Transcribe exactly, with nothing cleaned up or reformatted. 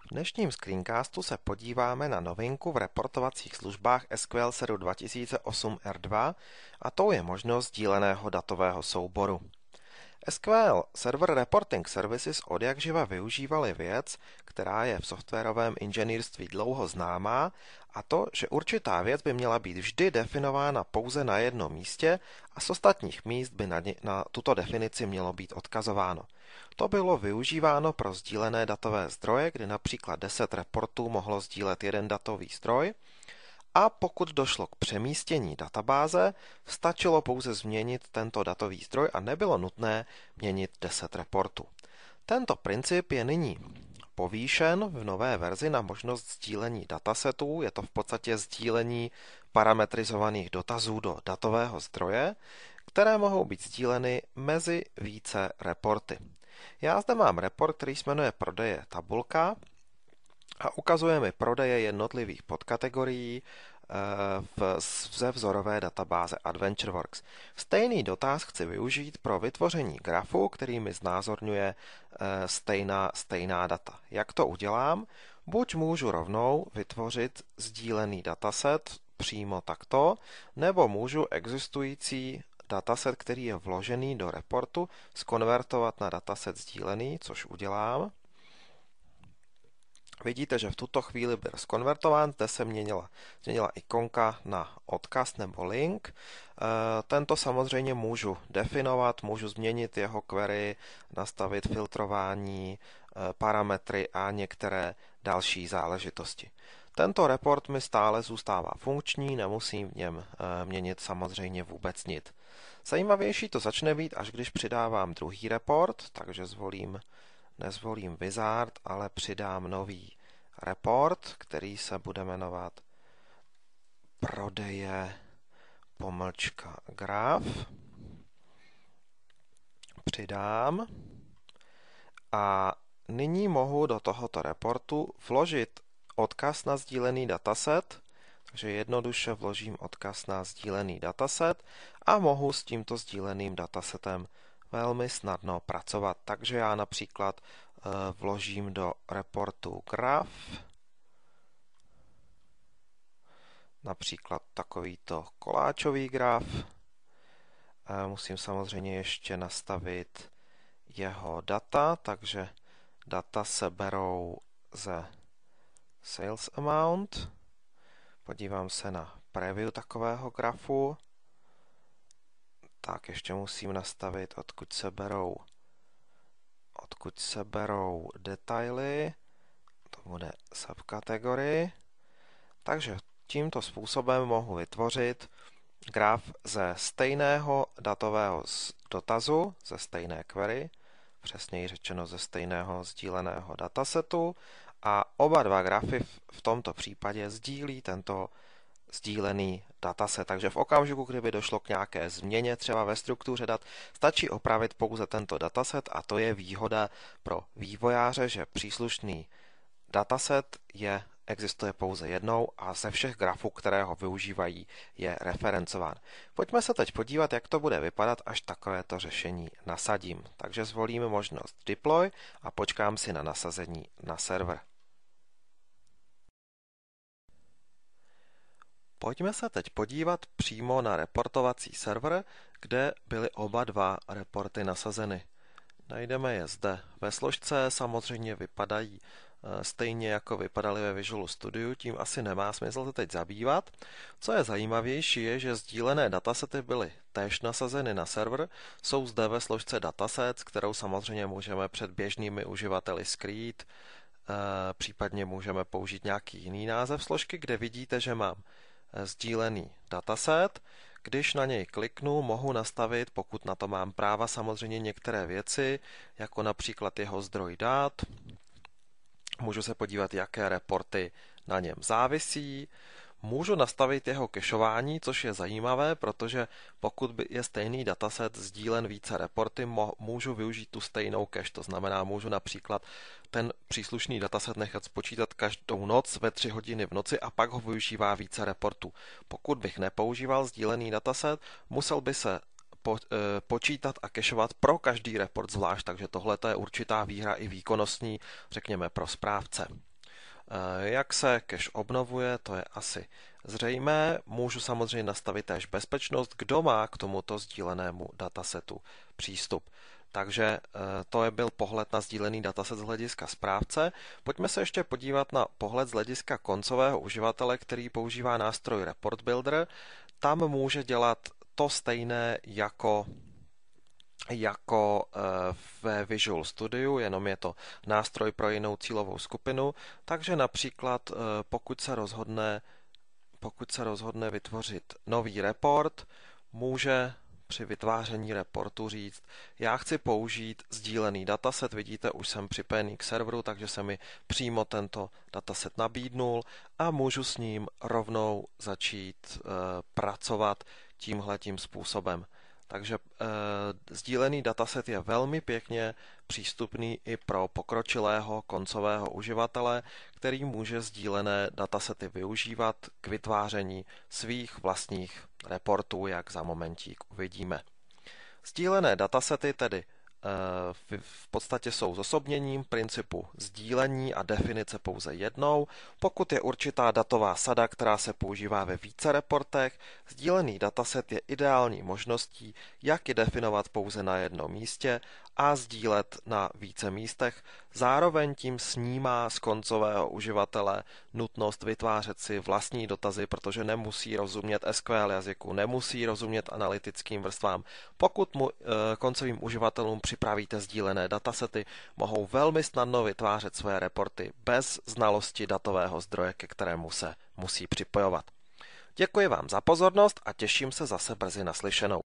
V dnešním screencastu se podíváme na novinku v reportovacích službách S Q L Server dva tisíce osm R dva a tou je možnost sdíleného datového souboru. S Q L Server Reporting Services odjakživa využívaly věc, která je v softwarovém inženýrství dlouho známá, a to, že určitá věc by měla být vždy definována pouze na jednom místě a z ostatních míst by na, ně, na tuto definici mělo být odkazováno. To bylo využíváno pro sdílené datové zdroje, kdy například deset reportů mohlo sdílet jeden datový zdroj, a pokud došlo k přemístění databáze, stačilo pouze změnit tento datový zdroj a nebylo nutné měnit deset reportů. Tento princip je nyní povýšen v nové verzi na možnost sdílení datasetů, je to v podstatě sdílení parametrizovaných dotazů do datového zdroje, které mohou být sdíleny mezi více reporty. Já zde mám report, který se jmenuje prodeje tabulka a ukazuje mi prodeje jednotlivých podkategorií ze vzorové databáze AdventureWorks. Stejný dotaz chci využít pro vytvoření grafu, který mi znázorňuje stejná, stejná data. Jak to udělám? Buď můžu rovnou vytvořit sdílený dataset přímo takto, nebo můžu existující dataset, který je vložený do reportu, zkonvertovat na dataset sdílený, což udělám. Vidíte, že v tuto chvíli byl zkonvertován, zde se měnila, změnila ikonka na odkaz nebo link. Tento samozřejmě můžu definovat, můžu změnit jeho query, nastavit filtrování, parametry a některé další záležitosti. Tento report mi stále zůstává funkční, nemusím v něm měnit samozřejmě vůbec nic. Zajímavější to začne být, až když přidávám druhý report, takže zvolím Nezvolím Wizard, ale přidám nový report, který se bude jmenovat prodeje pomlčka graf. Přidám a nyní mohu do tohoto reportu vložit odkaz na sdílený dataset, takže jednoduše vložím odkaz na sdílený dataset a mohu s tímto sdíleným datasetem velmi snadno pracovat. Takže já například vložím do reportu graf například takovýto koláčový graf. Musím samozřejmě ještě nastavit jeho data, takže data se berou ze sales amount. Podívám se na preview takového grafu. Tak ještě musím nastavit, odkud se berou, odkud se berou detaily. To bude subkategorie. Takže tímto způsobem mohu vytvořit graf ze stejného datového dotazu, ze stejné query, přesněji řečeno ze stejného sdíleného datasetu, a oba dva grafy v tomto případě sdílí tento sdílený dataset. Takže v okamžiku, kdyby došlo k nějaké změně třeba ve struktuře dat, stačí opravit pouze tento dataset a to je výhoda pro vývojáře, že příslušný dataset je, existuje pouze jednou a ze všech grafů, které ho využívají, je referencován. Pojďme se teď podívat, jak to bude vypadat, až takovéto řešení nasadím. Takže zvolím možnost Deploy a počkám si na nasazení na server. Pojďme se teď podívat přímo na reportovací server, kde byly oba dva reporty nasazeny. Najdeme je zde ve složce, samozřejmě vypadají stejně jako vypadaly ve Visual Studio, tím asi nemá smysl se teď zabývat. Co je zajímavější je, že sdílené datasety byly též nasazeny na server, jsou zde ve složce datasets, kterou samozřejmě můžeme před běžnými uživateli skrýt, případně můžeme použít nějaký jiný název složky, kde vidíte, že mám sdílený dataset. Když na něj kliknu, mohu nastavit, pokud na to mám práva, samozřejmě některé věci, jako například jeho zdroj dat. Můžu se podívat, jaké reporty na něm závisí. Můžu nastavit jeho cacheování, což je zajímavé, protože pokud je stejný dataset sdílen více reporty, můžu využít tu stejnou cache. To znamená, můžu například ten příslušný dataset nechat spočítat každou noc ve tři hodiny v noci a pak ho využívá více reportů. Pokud bych nepoužíval sdílený dataset, musel by se po, e, počítat a cacheovat pro každý report zvlášť, takže tohle je určitá výhra i výkonnostní, řekněme, pro správce. Jak se cache obnovuje, to je asi zřejmé. Můžu samozřejmě nastavit též bezpečnost, kdo má k tomuto sdílenému datasetu přístup. Takže to je byl pohled na sdílený dataset z hlediska správce. Pojďme se ještě podívat na pohled z hlediska koncového uživatele, který používá nástroj Report Builder. Tam může dělat to stejné jako jako ve Visual Studiu, jenom je to nástroj pro jinou cílovou skupinu, takže například pokud se rozhodne, pokud se rozhodne vytvořit nový report, může při vytváření reportu říct, já chci použít sdílený dataset, vidíte, už jsem připojený k serveru, takže se mi přímo tento dataset nabídnul a můžu s ním rovnou začít e, pracovat tímhletím způsobem. Takže e, sdílený dataset je velmi pěkně přístupný i pro pokročilého koncového uživatele, který může sdílené datasety využívat k vytváření svých vlastních reportů, jak za momentík uvidíme. Sdílené datasety tedy v podstatě jsou zosobněním principu sdílení a definice pouze jednou. Pokud je určitá datová sada, která se používá ve více reportech, sdílený dataset je ideální možností, jak ji definovat pouze na jednom místě a sdílet na více místech. Zároveň tím snímá z koncového uživatele nutnost vytvářet si vlastní dotazy, protože nemusí rozumět S Q L jazyku, nemusí rozumět analytickým vrstvám. Pokud mu e, koncovým uživatelům připravíte sdílené datasety, mohou velmi snadno vytvářet své reporty bez znalosti datového zdroje, ke kterému se musí připojovat. Děkuji vám za pozornost a těším se zase brzy naslyšenou.